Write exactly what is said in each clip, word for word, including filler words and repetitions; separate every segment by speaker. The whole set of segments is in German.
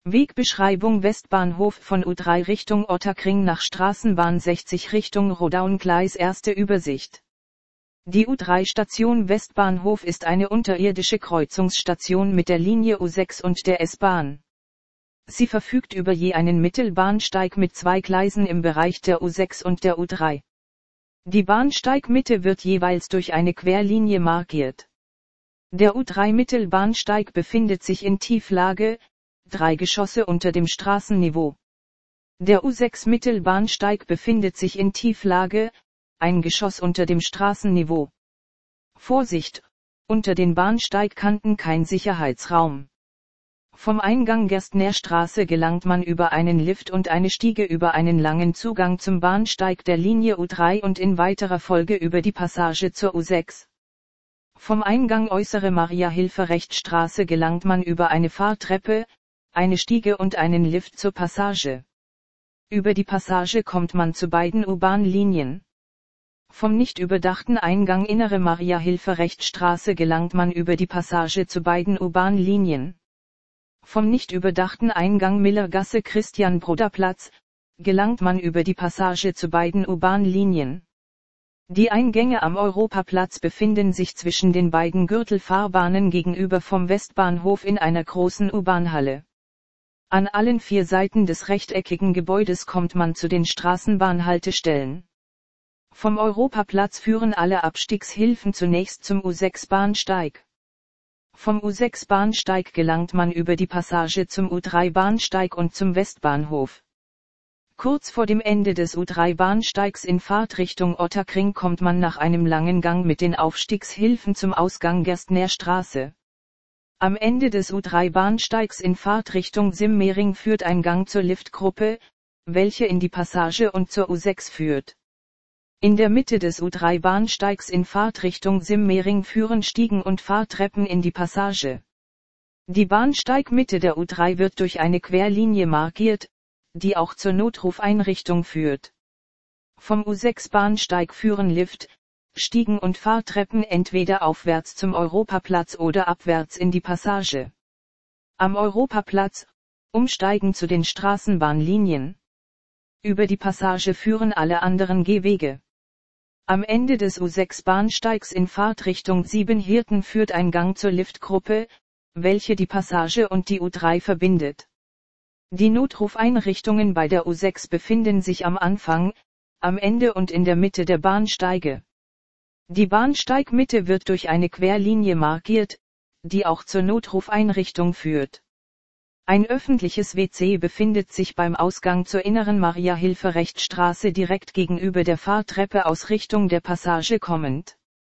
Speaker 1: Wegbeschreibung: Westbahnhof von U drei Richtung Ottakring nach Straßenbahn sechzig Richtung Rodaun. Gleis. Erste Übersicht. Die U drei Station Westbahnhof ist eine unterirdische Kreuzungsstation mit der Linie U sechs und der S-Bahn. Sie verfügt über je einen Mittelbahnsteig mit zwei Gleisen im Bereich der U sechs und der U drei. Die Bahnsteigmitte wird jeweils durch eine Querlinie markiert. Der U drei Mittelbahnsteig befindet sich in Tieflage, drei Geschosse unter dem Straßenniveau. Der U sechs Mittelbahnsteig befindet sich in Tieflage, ein Geschoss unter dem Straßenniveau. Vorsicht, unter den Bahnsteigkanten kein Sicherheitsraum. Vom Eingang Gerstner Straße gelangt man über einen Lift und eine Stiege über einen langen Zugang zum Bahnsteig der Linie U drei und in weiterer Folge über die Passage zur U sechs. Vom Eingang Äußere Maria-Hilfer-Recht-Straße gelangt man über eine Fahrtreppe, eine Stiege und einen Lift zur Passage. Über die Passage kommt man zu beiden U-Bahn-Linien. Vom nicht überdachten Eingang Innere Maria-Hilfer-Recht-Straße gelangt man über die Passage zu beiden U-Bahn-Linien. Vom nicht überdachten Eingang Millergasse-Christian-Broder-Platz gelangt man über die Passage zu beiden U-Bahn-Linien. Die Eingänge am Europaplatz befinden sich zwischen den beiden Gürtelfahrbahnen gegenüber vom Westbahnhof in einer großen U-Bahn-Halle. An allen vier Seiten des rechteckigen Gebäudes kommt man zu den Straßenbahnhaltestellen. Vom Europaplatz führen alle Abstiegshilfen zunächst zum U sechs Bahnsteig. Vom U sechs Bahnsteig gelangt man über die Passage zum U drei Bahnsteig und zum Westbahnhof. Kurz vor dem Ende des U drei Bahnsteigs in Fahrtrichtung Ottakring kommt man nach einem langen Gang mit den Aufstiegshilfen zum Ausgang Gerstner Straße. Am Ende des U drei Bahnsteigs in Fahrtrichtung Simmering führt ein Gang zur Liftgruppe, welche in die Passage und zur U sechs führt. In der Mitte des U drei Bahnsteigs in Fahrtrichtung Simmering führen Stiegen und Fahrtreppen in die Passage. Die Bahnsteigmitte der U drei wird durch eine Querlinie markiert, die auch zur Notrufeinrichtung führt. Vom U sechs Bahnsteig führen Lift, Stiegen und Fahrtreppen entweder aufwärts zum Europaplatz oder abwärts in die Passage. Am Europaplatz, umsteigen zu den Straßenbahnlinien. Über die Passage führen alle anderen Gehwege. Am Ende des U sechs Bahnsteigs in Fahrtrichtung Siebenhirten führt ein Gang zur Liftgruppe, welche die Passage und die U drei verbindet. Die Notrufeinrichtungen bei der U sechs befinden sich am Anfang, am Ende und in der Mitte der Bahnsteige. Die Bahnsteigmitte wird durch eine Querlinie markiert, die auch zur Notrufeinrichtung führt. Ein öffentliches W C befindet sich beim Ausgang zur Inneren Maria-Hilfer-Recht-Straße direkt gegenüber der Fahrtreppe aus Richtung der Passage kommend.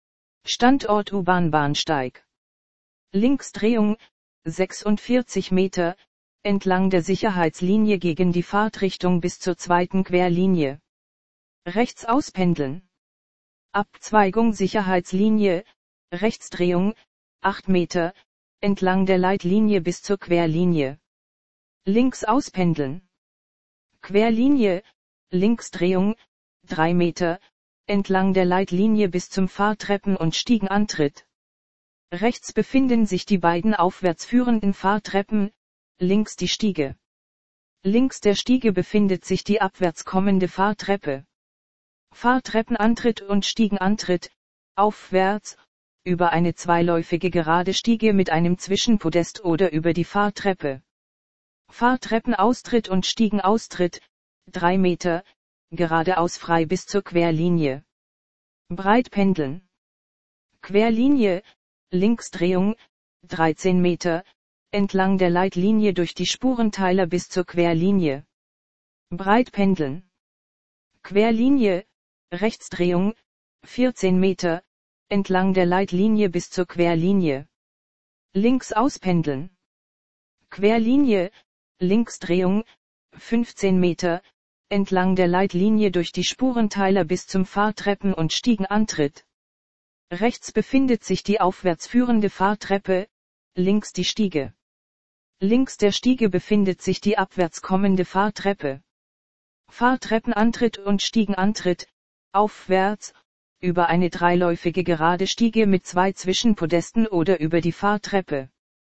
Speaker 1: Standort U-Bahn-Bahnsteig. Linksdrehung, sechsundvierzig Meter, entlang der Sicherheitslinie gegen die Fahrtrichtung bis zur zweiten Querlinie. Rechts auspendeln. Abzweigung Sicherheitslinie, Rechtsdrehung, acht Meter, entlang der Leitlinie bis zur Querlinie. Links auspendeln. Querlinie, Linksdrehung, drei Meter, entlang der Leitlinie bis zum Fahrtreppen- und Stiegenantritt. Rechts befinden sich die beiden aufwärts führenden Fahrtreppen, links die Stiege. Links der Stiege befindet sich die abwärts kommende Fahrtreppe. Fahrtreppenantritt und Stiegenantritt, aufwärts, über eine zweiläufige gerade Stiege mit einem Zwischenpodest oder über die Fahrtreppe. Fahrtreppenaustritt und Stiegenaustritt, drei Meter, geradeaus frei bis zur Querlinie. Breitpendeln. Querlinie, Linksdrehung, dreizehn Meter, entlang der Leitlinie durch die Spurenteiler bis zur Querlinie. Breitpendeln. Querlinie, Rechtsdrehung, vierzehn Meter, entlang der Leitlinie bis zur Querlinie. Links auspendeln. Querlinie, Linksdrehung, fünfzehn Meter, entlang der Leitlinie durch die Spurenteiler bis zum Fahrtreppen- und Stiegenantritt. Rechts befindet sich die aufwärts führende Fahrtreppe, links die Stiege. Links der Stiege befindet sich die abwärts kommende Fahrtreppe. Fahrtreppenantritt und Stiegenantritt, aufwärts, über eine dreiläufige gerade Stiege mit zwei Zwischenpodesten oder über die Fahrtreppe.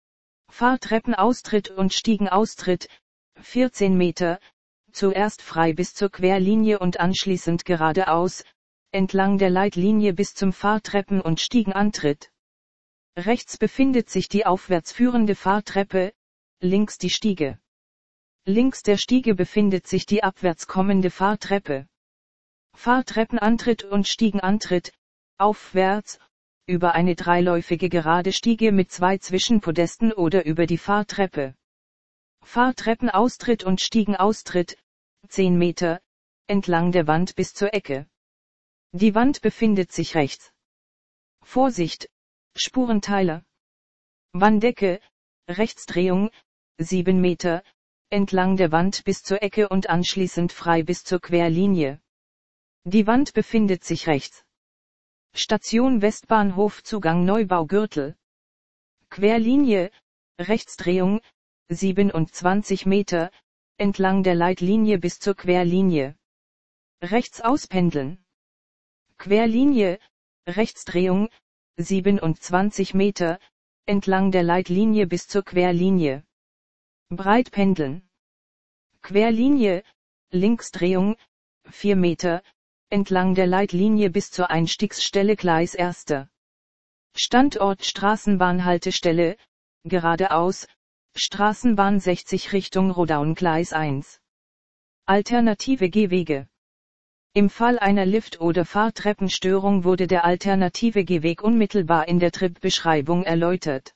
Speaker 1: Fahrtreppenaustritt und Stiegenaustritt, vierzehn Meter, zuerst frei bis zur Querlinie und anschließend geradeaus, entlang der Leitlinie bis zum Fahrtreppen- und Stiegenantritt. Rechts befindet sich die aufwärts führende Fahrtreppe, links die Stiege. Links der Stiege befindet sich die abwärts kommende Fahrtreppe. Fahrtreppenantritt und Stiegenantritt, aufwärts, über eine dreiläufige gerade Stiege mit zwei Zwischenpodesten oder über die Fahrtreppe. Fahrtreppenaustritt und Stiegenaustritt, zehn Meter, entlang der Wand bis zur Ecke. Die Wand befindet sich rechts. Vorsicht, Spurenteiler. Wanddecke, Rechtsdrehung, sieben Meter, entlang der Wand bis zur Ecke und anschließend frei bis zur Querlinie. Die Wand befindet sich rechts. Station Westbahnhof Zugang Neubaugürtel. Querlinie, Rechtsdrehung, siebenundzwanzig Meter, entlang der Leitlinie bis zur Querlinie. Rechts auspendeln. Querlinie, Rechtsdrehung, siebenundzwanzig Meter, entlang der Leitlinie bis zur Querlinie. Breit pendeln. Querlinie, Linksdrehung, vier Meter, entlang der Leitlinie bis zur Einstiegsstelle Gleis erster. Standort Straßenbahnhaltestelle, geradeaus, Straßenbahn sechzig Richtung Rodaun Gleis eins. Alternative Gehwege. Im Fall einer Lift- oder Fahrtreppenstörung wurde der alternative Gehweg unmittelbar in der Tripbeschreibung erläutert.